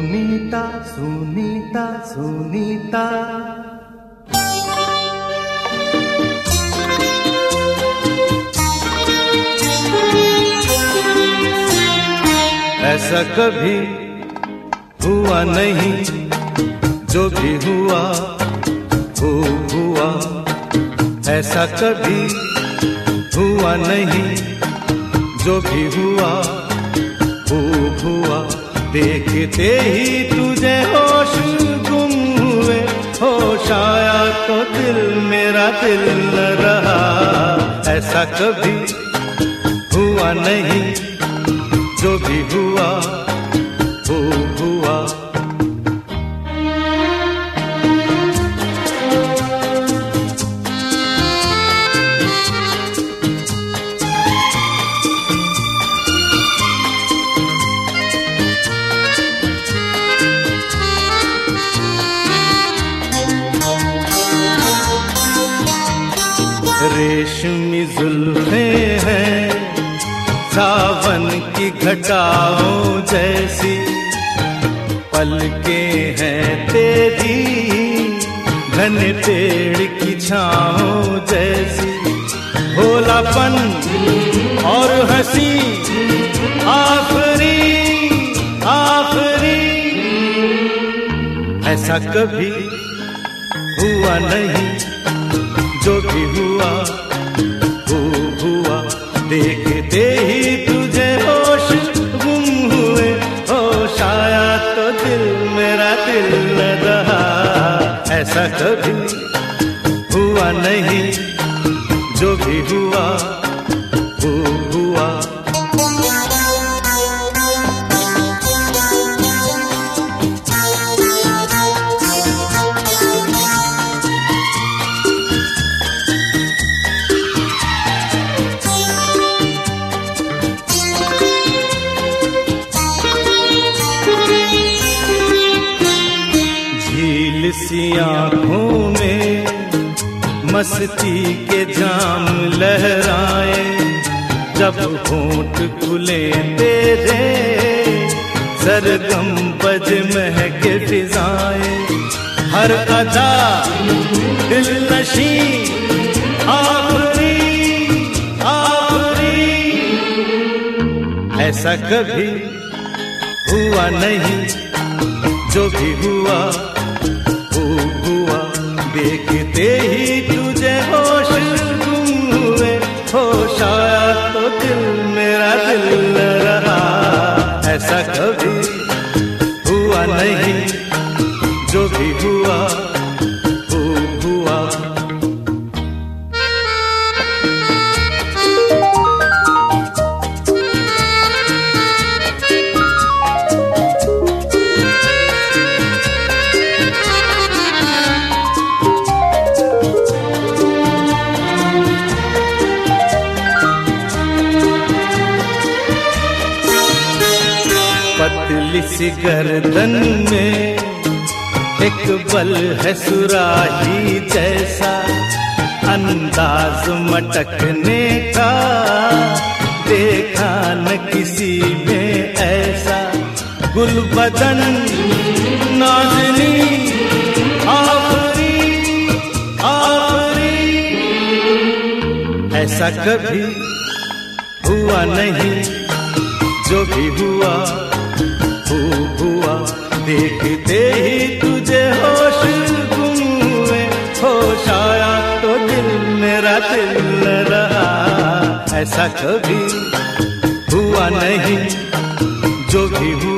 सुनीता सुनीता सुनीता। ऐसा कभी हुआ नहीं, जो भी हुआ वो हुआ। ऐसा कभी हुआ नहीं, जो भी हुआ वो हुआ। देखते ही तुझे होश गुम हुए, होश आया तो दिल मेरा दिल न रहा। ऐसा कभी हुआ नहीं, जो भी हुआ वो हुआ। रेशमी जुल्फें हैं सावन की घटाओं जैसी, पलकें हैं तेरी घने पेड़ की छाओं जैसी। भोलापन और हंसी आखरी आखरी। ऐसा कभी हुआ नहीं, जो भी हुआ वो हुआ। देखते ही तुझे होश गुम हुए, होश आया तो दिल मेरा दिल न रहा। ऐसा कभी हुआ नहीं, जो भी हुआ वो हुआ। सी आँखों में मस्ती के जाम लहराए, जब होंठ खुले तेरे सरगम बज महके फिजाएं। हर अदा दिल नशी आखरी आखरी। ऐसा कभी हुआ नहीं, जो भी हुआ हुआ। देखते ही तुझे होश गुम हुए, होश आया तो दिल मेरा दिल न रहा। ऐसा कभी हुआ नहीं, जो भी हुआ वो हुआ। पतली सी गर्दन में एक बल है सुराही जैसा, अंदाज मटकने का देखा न किसी में ऐसा। गुलबदन नाज़नी आखरी आखरी। ऐसा कभी हुआ नहीं, जो भी हुआ हुआ। देखते ही तुझे होश गुम हुए, होश आया तो दिल मेरा दिल न रहा। ऐसा कभी हुआ नहीं, जो भी हुआ